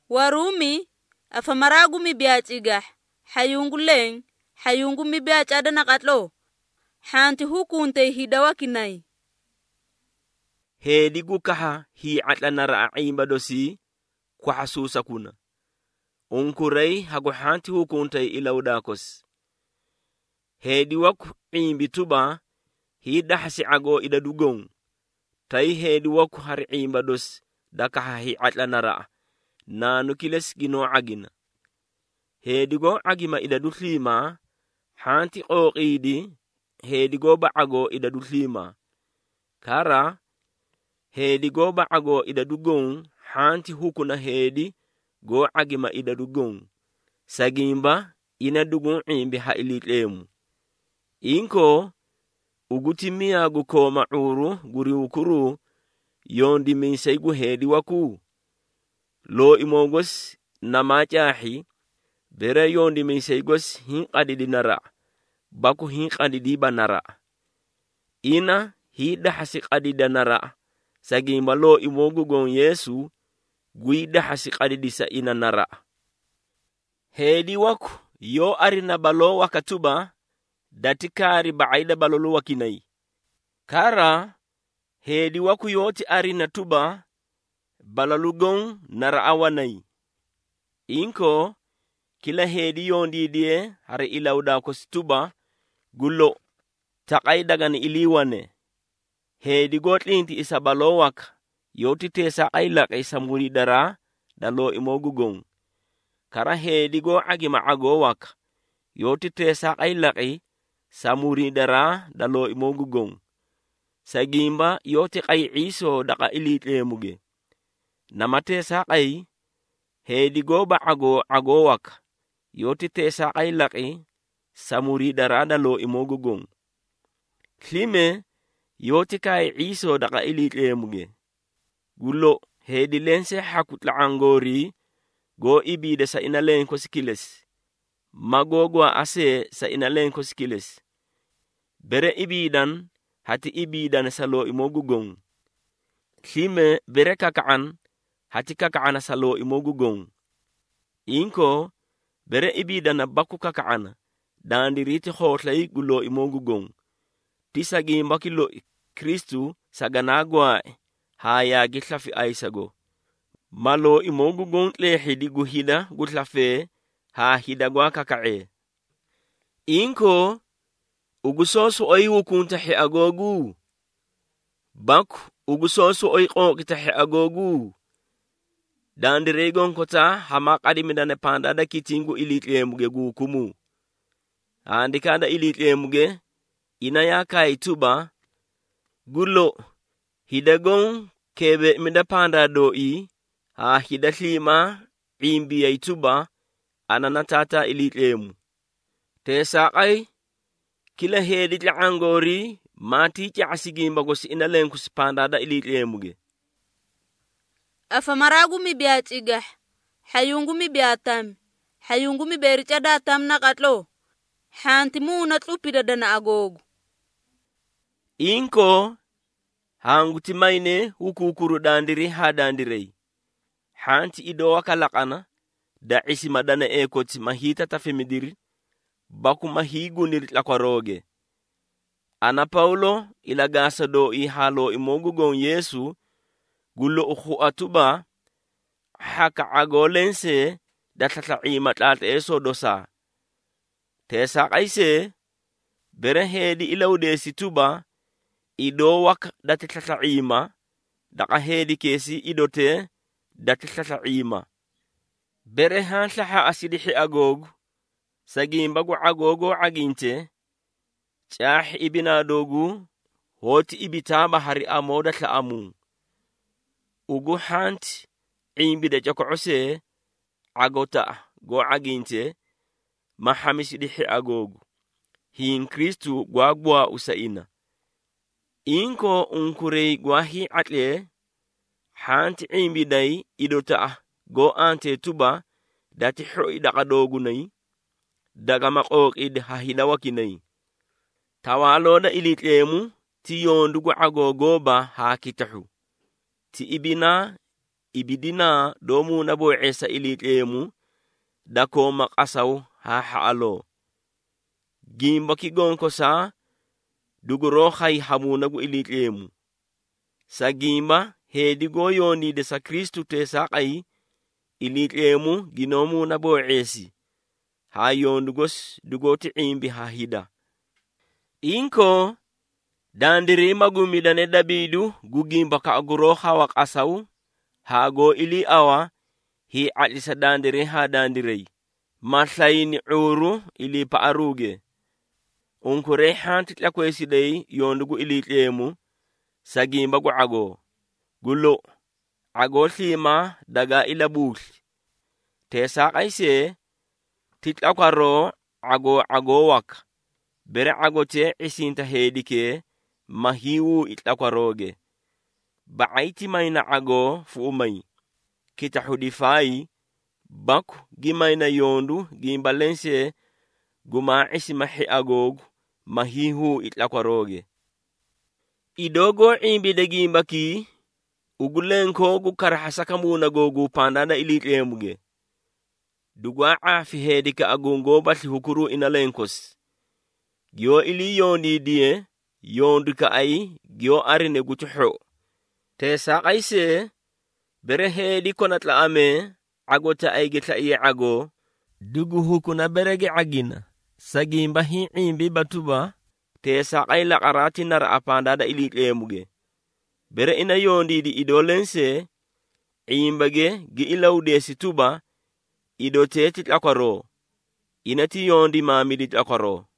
Warumi afamaragu mibiatigah hayunguleng hayungu mibiachada nakatlo hanti hukunte hidawa kinai. Hedi gukaha hi atlanara aimba dosi kwa hasusa kuna. Unkurei hago hanti hukunte ilaudakos. Hedi waku imbi tuba hi dahasi ago idadugong. Tai hedi waku hari imba dos dakaha hi atlanara na nukiles gino agina. Hedi go agima idaduklima hanti oqidi hedi go ba ago idaduklima. Kara hedi go ba ago idadugong hanti hukuna hedi go agima idadugong. Sagimba inadugung imbi ha ilitlemu. Inko ugutimia guko mauru guri ukuru yondi minsaigu hedi waku. Lo imogos namajahi bere yondi minsaigos hinqadidi nara baku hinqadidi banara. Ina hida hasiqadida nara sagimba lo imogu gon Yesu guida hasiqadidi sa ina nara. Hedi waku yo arina balo wakatuba datikari ba'ida balolu wakinai. Kara hedi waku yoti arina tuba balalugon nara awanai. Inko kila hedi yondi die hari ilauda kostuba gullo taqay dagan iliwane. Hedi gotlinti isa balowak yoti tesa aylaq isa muri dara dalo imogugon. Kara hedi go agima agowak yoti tesa aylaqi samuri dara dalo imogugon. Sagimba yoti qay iso daqa ilitlemuge. Namate saqay hedi go ba agowak yoti tesa aylaqi samuri dara dalo imogugon. Klime yoti kay iso daqa ilitlemuge. Gullo hedi lense hakutla angori go ibida sa inalen koskiles. Magogwa ase sa inalen koskiles. Bere ibidan hati ibidan salo imogugon. Klime bere kaka'an hati kaka'ana salo imogugon. Inko bere ibidan baku kaka'ana dandiriti khotlai gulo imogugon. Tisagi mbakilo Kristu saganagwa haya gitlafi aisago. Malo imogugon le hidi guhida gutlafe ha hidagwa kaka'e. Inko ugusosu oy wukunta he agogu. Baku ugusosu oy qokita he agogu. Dandiregon kota hamak adimidane pandada kitingu ilitlemuge gukumu. Andikada ilitlemuge inaya kai tuba gullo hidagon kebe midapanda doi ha hidatlima imbi ya tuba ananatata ilitlemu. Tesaqay kila hedi angori mati ti asigimba gosi inalen kuspandada ilitlemuge. Afamaragu mibiatigah hayungu mibiatam hayungu miberichada tam nakatlo hanti muna tlupida dana agogu. Inko hanguti maine hukukuru dandiri ha dandirei. Hanti ido wakalakana da isi madana ekoti mahita tafemidiri baku mahigu niritlakwaroge. Ana Paulo ilagasa do ihalo imogugon Yesu gullo ukhu atuba haka agolense datata imatlat eso dosa. Tesa kaise bere hedi ilaude situba ido wak datata ima daka hedi kesi idote datata ima. Bere hanslaha asidihi agogu sagimbagu agogo aginte chah ibina dogu hoti ibitaba hari amoda tla amu. Ugu hanti imbida jakose agota go aginte mahamisidihi agogu. Hin Kristu gwagwa usaina. Inko unkurei gwahi atle hanti imbidai idota go ante tuba dati hoi daga dogu nai daga makok id hahidawaki nai. Tawaloda ilitlemu ti yondugu agogo ba hakitahu. Ti ibina ibidina domu na bo esa ilitlemu dako makasaw ha haalo. Gimba kigonko sa duguro kay hamunagu ilitlemu. Sa gimba hedi goyoni de sa Kristu te sakay ilitlemu ginomu na bo esi. Ha yondugos dugoti imbi ha hida. Inko dandiri magumidane dabidu gugimba ka aguro hawak asaw hago ili awa hi alisa dandiri ha dandirei. Maslayini uru ili paaruge. Unkure hantit la kwesidei yondugu ilitlemu sa gimba gu ago. Gulo ago lima daga ilabul. Tesa kaise titla kwaro ago wak. Bere agote isinta hedike mahiwu itlakwaroge. Baaiti mayna ago fuumay. Kita hudifai baku gimayna yondu gimbalense guma isi mahi agogu mahiwu itlakwaroge. Idogo imbide gimbaki ugulenko gu karahasaka muna gogu pandana ilitlemuge. Dugwa afi hedika agungo batli hukuru inalenkos. Gyo ili yondi die yondu ka ay gyo arine gutuho. Te sakaise bere hedi konatla ame agota ay gitla iye ago dugu hukuna berege agina sagimba hi imbi batuba te sakay lakarati nara apandada ilitlemuge. Bere ina yondi di idolense imbage gi ilaude situba idote titlakaro inati yondi mamidi titlakaro.